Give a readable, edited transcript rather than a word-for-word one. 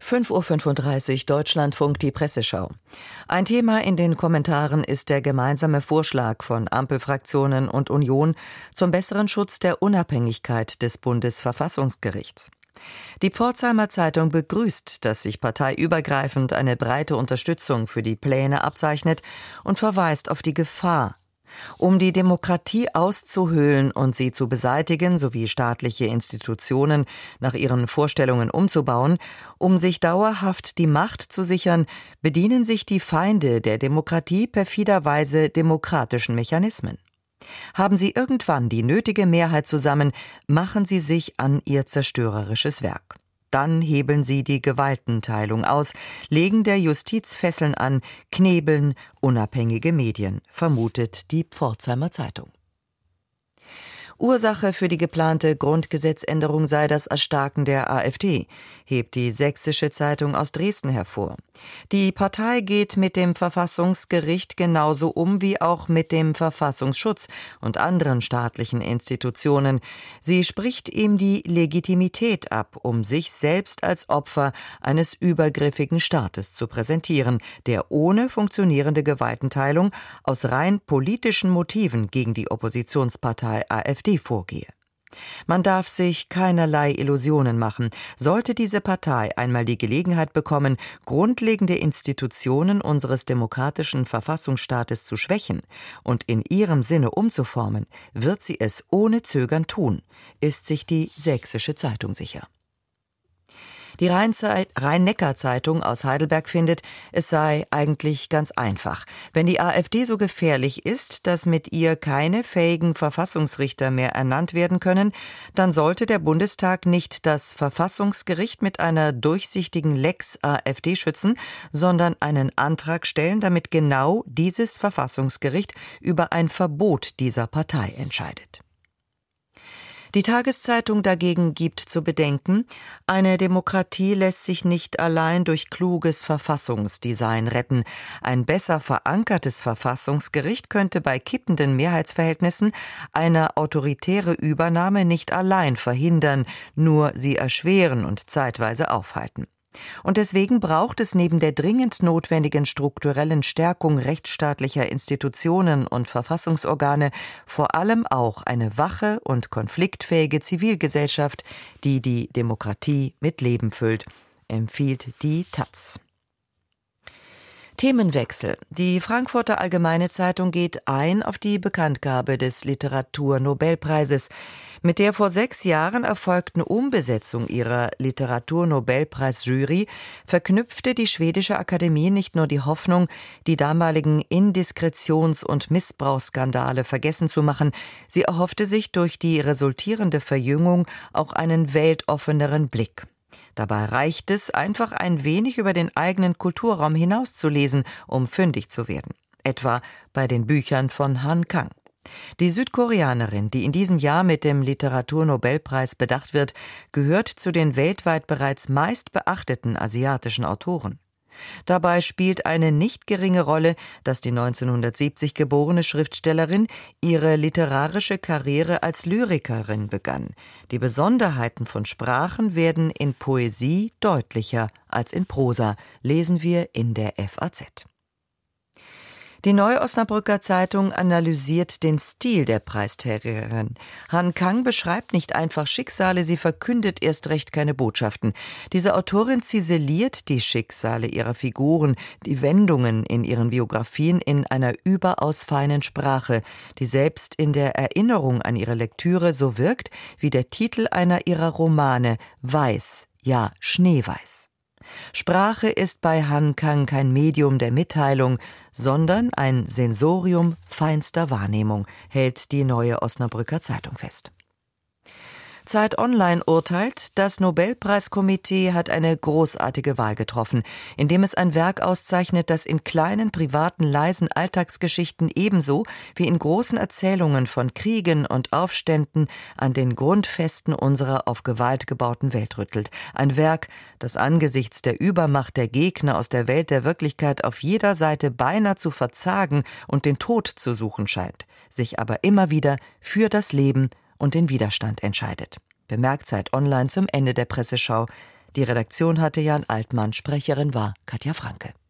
5:35 Uhr Deutschlandfunk, die Presseschau. Ein Thema in den Kommentaren ist der gemeinsame Vorschlag von Ampelfraktionen und Union zum besseren Schutz der Unabhängigkeit des Bundesverfassungsgerichts. Die Pforzheimer Zeitung begrüßt, dass sich parteiübergreifend eine breite Unterstützung für die Pläne abzeichnet und verweist auf die Gefahr. Um die Demokratie auszuhöhlen und sie zu beseitigen, sowie staatliche Institutionen nach ihren Vorstellungen umzubauen, um sich dauerhaft die Macht zu sichern, bedienen sich die Feinde der Demokratie perfiderweise demokratischen Mechanismen. Haben sie irgendwann die nötige Mehrheit zusammen, machen sie sich an ihr zerstörerisches Werk. Dann hebeln sie die Gewaltenteilung aus, legen der Justiz Fesseln an, knebeln unabhängige Medien, vermutet die Pforzheimer Zeitung. Ursache für die geplante Grundgesetzänderung sei das Erstarken der AfD, hebt die Sächsische Zeitung aus Dresden hervor. Die Partei geht mit dem Verfassungsgericht genauso um wie auch mit dem Verfassungsschutz und anderen staatlichen Institutionen. Sie spricht ihm die Legitimität ab, um sich selbst als Opfer eines übergriffigen Staates zu präsentieren, der ohne funktionierende Gewaltenteilung aus rein politischen Motiven gegen die Oppositionspartei AfD vorgehe. Man darf sich keinerlei Illusionen machen. Sollte diese Partei einmal die Gelegenheit bekommen, grundlegende Institutionen unseres demokratischen Verfassungsstaates zu schwächen und in ihrem Sinne umzuformen, wird sie es ohne Zögern tun, ist sich die Sächsische Zeitung sicher. Die Rhein-Neckar-Zeitung aus Heidelberg findet, es sei eigentlich ganz einfach. Wenn die AfD so gefährlich ist, dass mit ihr keine fähigen Verfassungsrichter mehr ernannt werden können, dann sollte der Bundestag nicht das Verfassungsgericht mit einer durchsichtigen Lex AfD schützen, sondern einen Antrag stellen, damit genau dieses Verfassungsgericht über ein Verbot dieser Partei entscheidet. Die Tageszeitung dagegen gibt zu bedenken, eine Demokratie lässt sich nicht allein durch kluges Verfassungsdesign retten. Ein besser verankertes Verfassungsgericht könnte bei kippenden Mehrheitsverhältnissen eine autoritäre Übernahme nicht allein verhindern, nur sie erschweren und zeitweise aufhalten. Und deswegen braucht es neben der dringend notwendigen strukturellen Stärkung rechtsstaatlicher Institutionen und Verfassungsorgane vor allem auch eine wache und konfliktfähige Zivilgesellschaft, die die Demokratie mit Leben füllt, empfiehlt die taz. Themenwechsel. Die Frankfurter Allgemeine Zeitung geht ein auf die Bekanntgabe des Literaturnobelpreises. Mit der vor 6 Jahren erfolgten Umbesetzung ihrer Literaturnobelpreisjury verknüpfte die schwedische Akademie nicht nur die Hoffnung, die damaligen Indiskretions- und Missbrauchsskandale vergessen zu machen, sie erhoffte sich durch die resultierende Verjüngung auch einen weltoffeneren Blick. Dabei reicht es, einfach ein wenig über den eigenen Kulturraum hinauszulesen, um fündig zu werden. Etwa bei den Büchern von Han Kang. Die Südkoreanerin, die in diesem Jahr mit dem Literaturnobelpreis bedacht wird, gehört zu den weltweit bereits meist beachteten asiatischen Autoren. Dabei spielt eine nicht geringe Rolle, dass die 1970 geborene Schriftstellerin ihre literarische Karriere als Lyrikerin begann. Die Besonderheiten von Sprachen werden in Poesie deutlicher als in Prosa, lesen wir in der FAZ. Die Neue Osnabrücker Zeitung analysiert den Stil der Preisträgerin. Han Kang beschreibt nicht einfach Schicksale, sie verkündet erst recht keine Botschaften. Diese Autorin ziseliert die Schicksale ihrer Figuren, die Wendungen in ihren Biografien in einer überaus feinen Sprache, die selbst in der Erinnerung an ihre Lektüre so wirkt wie der Titel einer ihrer Romane, Weiß, ja Schneeweiß. Sprache ist bei Han Kang kein Medium der Mitteilung, sondern ein Sensorium feinster Wahrnehmung, hält die Neue Osnabrücker Zeitung fest. Zeit Online urteilt, das Nobelpreiskomitee hat eine großartige Wahl getroffen, indem es ein Werk auszeichnet, das in kleinen, privaten, leisen Alltagsgeschichten ebenso wie in großen Erzählungen von Kriegen und Aufständen an den Grundfesten unserer auf Gewalt gebauten Welt rüttelt. Ein Werk, das angesichts der Übermacht der Gegner aus der Welt der Wirklichkeit auf jeder Seite beinahe zu verzagen und den Tod zu suchen scheint, sich aber immer wieder für das Leben und den Widerstand entscheidet. Bemerkt Zeit Online zum Ende der Presseschau. Die Redaktion hatte Jan Altmann, Sprecherin war Katja Franke.